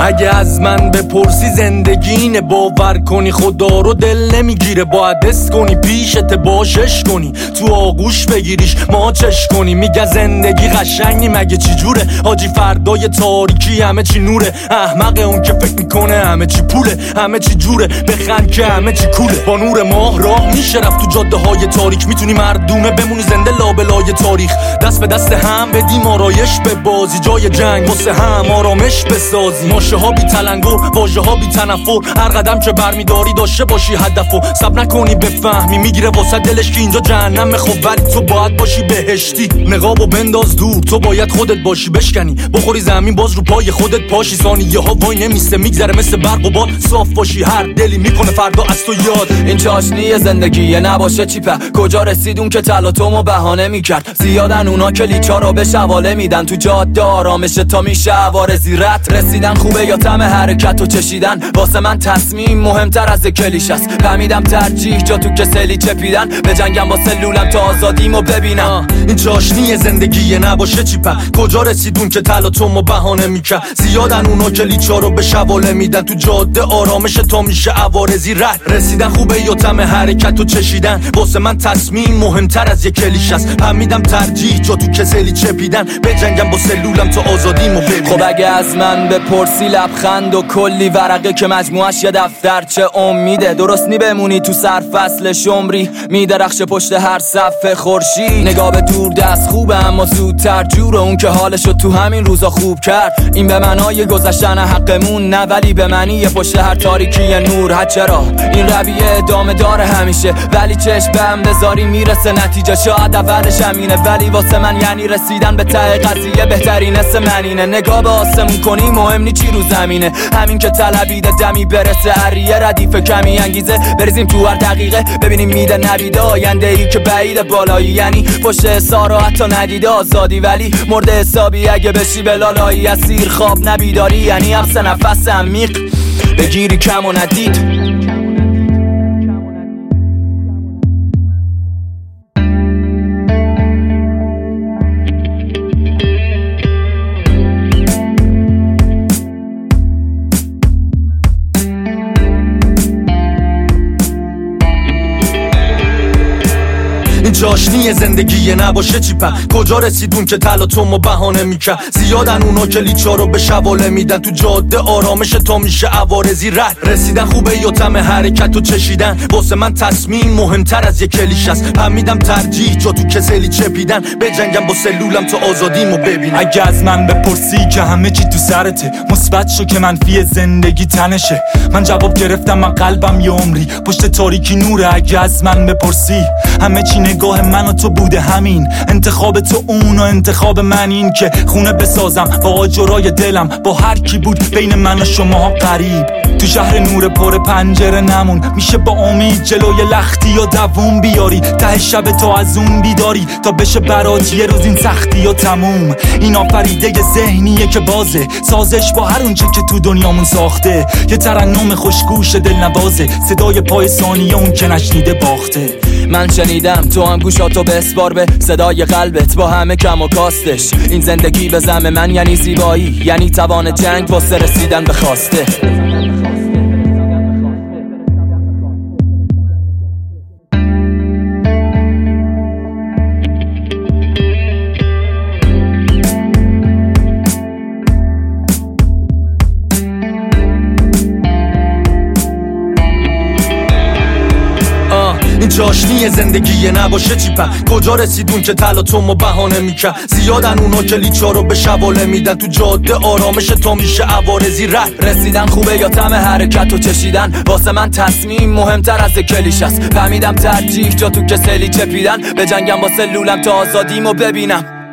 اگه از من بپرسی زندگی اینه، باور کنی خدا رو دل نمیگیره. باید حس کنی پیشت باشش کنی، تو آغوش بگیریش ماچش کنی. میگه زندگی قشنگی مگه چی جوره؟ حاجی فردای تاریکی همه چی نوره. احمق اون که فکر میکنه همه چی پوله، همه چی جوره. بخند که همه چی کوله. با نور ماه راه میشه رفت تو جاده های تاریک. میتونی مردونه بمونی زنده لابلای تاریخ. دست به دست هم بدیم آرایش به بازی، جای جنگ واسه هم آرامش بسازی. ماشه ها بی تلنگر، واژه ها بی تنفر. هر قدم که برمیداری داشته باشی هدفو. سب نکنی بفهمی میگیره واسه دلش که اینجا جهنم. خب ولی تو باید باشی بهشتی. نقابو بنداز دور، تو باید خودت باشی بشکنی. بخوری زمین باز رو پای خودت پاشی. ثانیه ها وای نمیسته میگذره مثل برق و باد. صاف باشی هر دلی میکنه فردا از تو یاد. این چاشنی زندگیه نباشه چیپه. کجا رسیدون که تلاطمو بهانه میکرد. زیادن اونا که لیچا رو به شواله میدن. تو جاده آرامشه تا میشه عوارضی رد. رسیدن خوبه یا طعم حرکت و چشیدن. واسه من تصمیم مهمتر از کلیش است. فهمیدم ترجیح جا تو کسلی چپیدن. به جنگم با سلولم تا آزادیمو ببینم. این چاشنی زندگیه نباشه چیپه. کجا رسیدون که تلاطمو بهانه میکرد. زیادن اونا که لیچا رو به شواله میدن. تو جاده آرامشه تا میشه عوارضی رد. رسیدن خوبه یا طعم حرکت و چشیدن. واسه من تصمیم مهمتر از کلیش است. فهمیدم ترجیح جا تو کسلی چپیدن. به جنگم با سلولم تا آزادیمو ببینم. خب اگه از من بپرسی لبخند و کلی ورقه که مجموعش یه دفترچه امیده. درست نی بمونی تو سرفصل شمری. میدرخش پشت هر صفحه خورشید. نگاه به دور دست خوبه اما زودتر جور اون که حالشو تو همین روزا خوب کرد. این به معنای گذشتن حقمون نه، ولی به معنی پشت هر تاریکی نور. چرا این رویه ادامه داره همیشه، ولی چشم به هم بذاری میرسه نتیجه. شاید اولش همینه ولی واسه من یعنی رسیدن به ته قضیه بهترین اسم منینه. نگاه به آسمون کنی مهم نی چی رو زمینه. همین که طلبیده دمی برسه هریه ردیف کمی انگیزه. بریزیم تو هر دقیقه ببینیم میده نبیده. آینده ای که بعید بالایی یعنی پشت حسارو حتی ندیده آزادی. ولی مرد حسابی اگه بشی بلالایی اسیر خواب نبیداری. یعنی حبس نفس عمیق بگیری کم و ندید. این چاشنی زندگیه نباشه چیپه. کجا رسیدون که تلاطمو بهانه میکرد. زیادن اونا که لیچا رو به شواله میدن. تو جاده آرامشه تا میشه عوارضی رد. رسیدن خوبه یا طعم حرکت و چشیدن. واسه من تصمیم مهمتر از کلیش است. فهمیدم ترجیح جا تو کسلی چپیدن. به جنگم با سلولم تا آزادیمو ببینم. اگه از من بپرسی که همه چی تو سرته، مثبت شو که منفی زندگی تنشه. من جواب گرفتم من قلبم یه عمری پشت تاریکی نوره. اگه از من بپرسی همه چی نگاه من و تو بوده همین. انتخاب تو اون و انتخاب من این که خونه بسازم با آجرای دلم. با هر کی بود بین من و شما غریب. تو شهر نور پر پنجره نمون. میشه با امید جلوی لختی یا دووم بیاری. ته شب تا از اون بیداری تا بشه برات یه روز این سختی و تموم. این آفریده ذهنیه که بازه سازش با هر اونچه که تو دنیامون ساخته. یه ترنم خوشگوش دل نوازه. صدای پای ثانیه اون که نشنیده باخته. من شنیدم تو هم گوشاتو بسپار به صدای قلبت با همه کم و کاستش. این زندگی به زعم من یعنی زیبایی، یعنی توان جنگ واسه رسیدن به خواسته. این چاشنی زندگیه نباشه چیپه. کجا رسیدون که تلاطمو بهانه میکرد. زیادن اونا که لیچا رو به شواله میدن. تو جاده آرامشه تا میشه عوارضی رد. رسیدن خوبه یا طعم حرکت و چشیدن. واسه من تصمیم مهمتر از کلیش است. فهمیدم ترجیح جا تو کسلی چپیدن. به جنگم با سلولم تا آزادیمو ببینم.